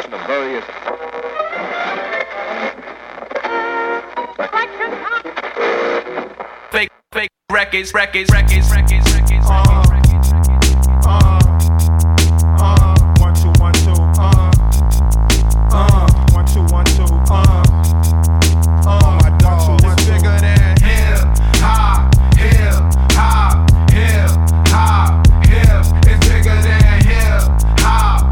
combination of various fake records. One, two, 1, 2, 1, 2, 1, 2, my dog, it's bigger than hip hop. It's bigger than hip hop.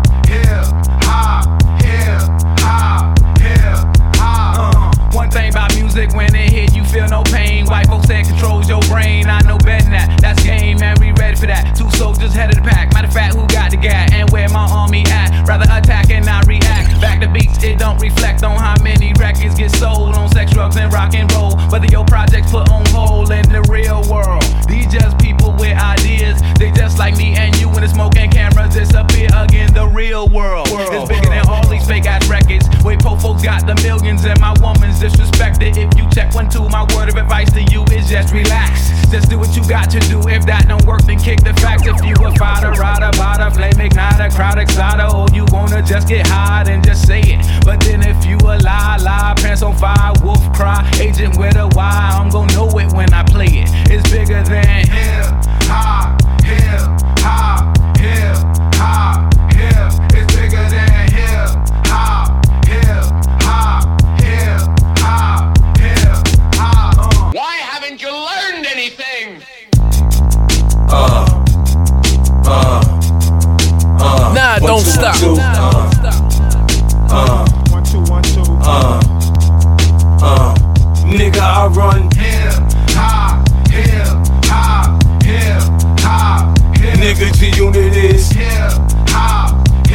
One thing about music, when it hit, you feel no pain. White folks say it controls your brain. I know better than that. That's game, man. We ready for that. 2 soldiers head of the pack. Matter of fact, who got the gat and where my army at? Rather attack and not react. Back to beats, it don't reflect on how many records get sold on sex, drugs, and rock and roll. Whether your projects put on hold in the real world. These just people with ideas. They just like me and you when the smoke and cameras disappear again. The real world is bigger than all these fake ass records. Wait, po folks got the millions and my woman's disrespected. If you check 1, 2, my word of advice to you is just relax. Just do what you got to do. If that don't work, then kick the facts. If you a fighter, rider, bada, flame igniter, crowd exciter, or you wanna just get high, then just say it. But then if you a lie, pants on fire, wolf cry, agent with a Y, I'm gon' know it when I play it. It's bigger than hip hop. It's bigger than hip hop. Why haven't you learned anything? Nah, don't stop. 1, 2, 1, 2, nigga, I run hip hop. nigga, G-Unit is Hip hop.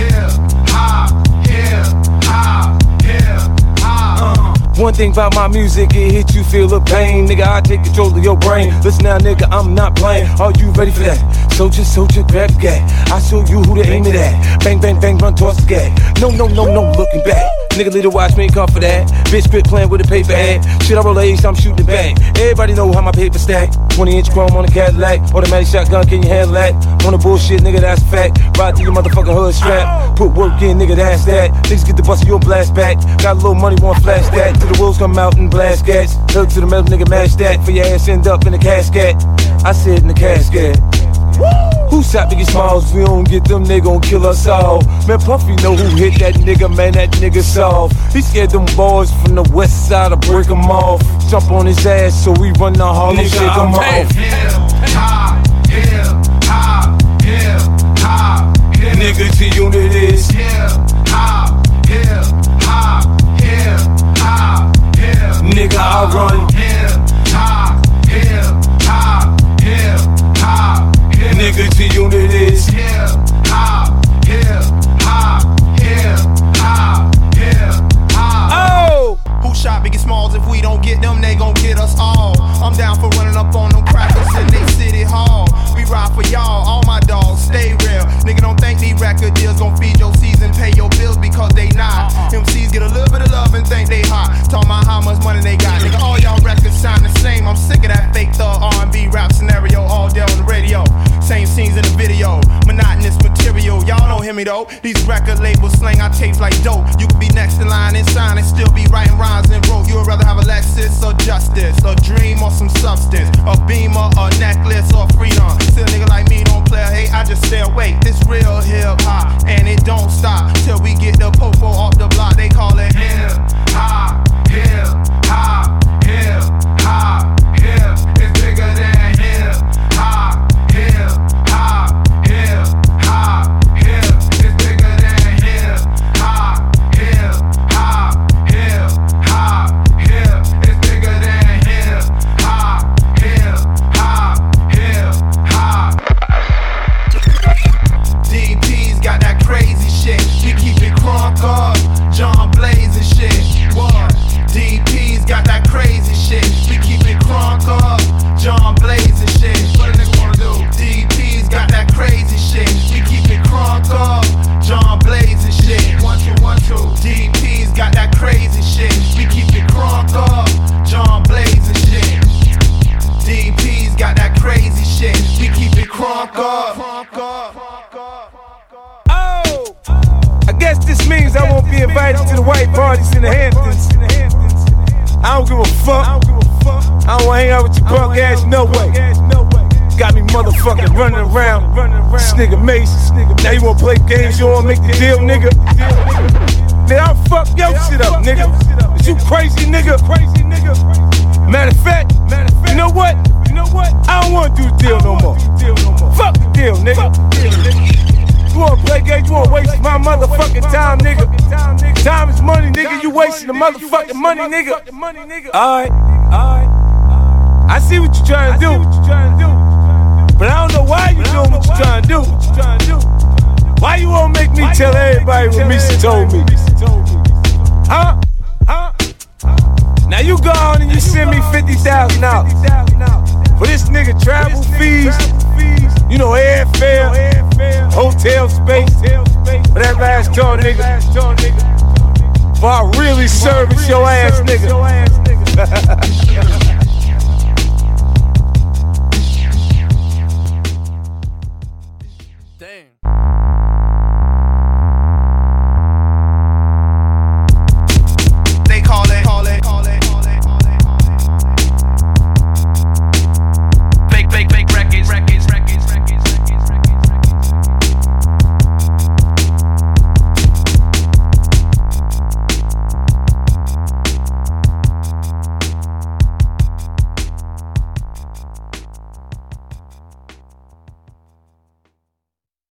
One thing about my music, it hit you, feel the pain. Nigga, I take control of your brain. Listen now, nigga, I'm not playing. Are you ready for that? Soldier, grab the gat. I show you who to aim it at. Bang, bang, bang, run toss the gat. No, looking back. Nigga, little watch me come for that. Bitch, quit playing with a paper ad. Shit, I roll A's, I'm shooting it back. Everybody know how my paper stack. 20-inch chrome on a Cadillac. Automatic shotgun, can you handle that? On the bullshit, nigga, that's a fact. Ride to your motherfucking hood strap. Put work in, nigga, that's that. Niggas get the bust of your blast back. Got a little money, want flash that. Till the wolves come out and blast gas. Look to the metal, nigga, mash that. For your ass end up in the casket. I said in the casket. Who shot Biggie Smalls? We don't get them, they gon' kill us all. Man, Puffy know who hit that nigga, man, that nigga soft. He scared them boys from the west side to break him off. Jump on his ass so we run the Harlem, shake him off. Hip hop. Nigga, G-Unit is Hip hop. nigga, I run Hip hop. nigga, G-Unit is Hip hop. oh! Who shot Biggie Smalls? If we don't get them, they gon' get us all. I'm down for running up on them crackers in they city hall. We ride for y'all, all my dogs, stay real. Nigga, don't think these record deals gon' feed your season, pay your bills because they not. MCs get a little bit of love and think they hot. Talking about how much money they got. Nigga, all y'all records sound the same. I'm sick of that fake thug R&B rap scenario all day on the radio. Same scenes in the video, monotonous material. Y'all don't hear me though. These record labels slang our tapes like dope. You could be next in line and sign and still be writing rhymes and wrote. You would rather have a Lexus or justice, a dream or some substance, a beamer, a necklace or freedom. Still a nigga like me don't play a hate, I just stay awake. This real hip hop and it don't stop till we get the popo off the block. They call it hip hop. It's bigger than hip hop. It's bigger than hip hop. It's bigger than hip hop. DP's got that crazy shit. We keep it crunk up. John Blake white parties in the Hamptons. I don't give a fuck. I don't wanna hang out with your punk ass, no way. Got me motherfucking running around. This nigga Mace. Now you wanna play games, you wanna make the deal, nigga? Nigga, I'll fuck your shit up, nigga. Is you crazy, nigga? Matter of fact, you know what? I don't wanna do the deal no more. Fuck the deal, nigga. You wanna play games, you wanna waste my motherfucking time, nigga. Time is money, nigga. You wasting the motherfucking money, nigga. Alright. I see what you trying to do. But I don't know why you doing what you trying to do. Why you wanna make me tell everybody what Misa told me? Huh? Now you go on and you send me $50,000 for this nigga travel fees, you know, airfare, hotel space, for that last tour, nigga. For I really service your ass, nigga.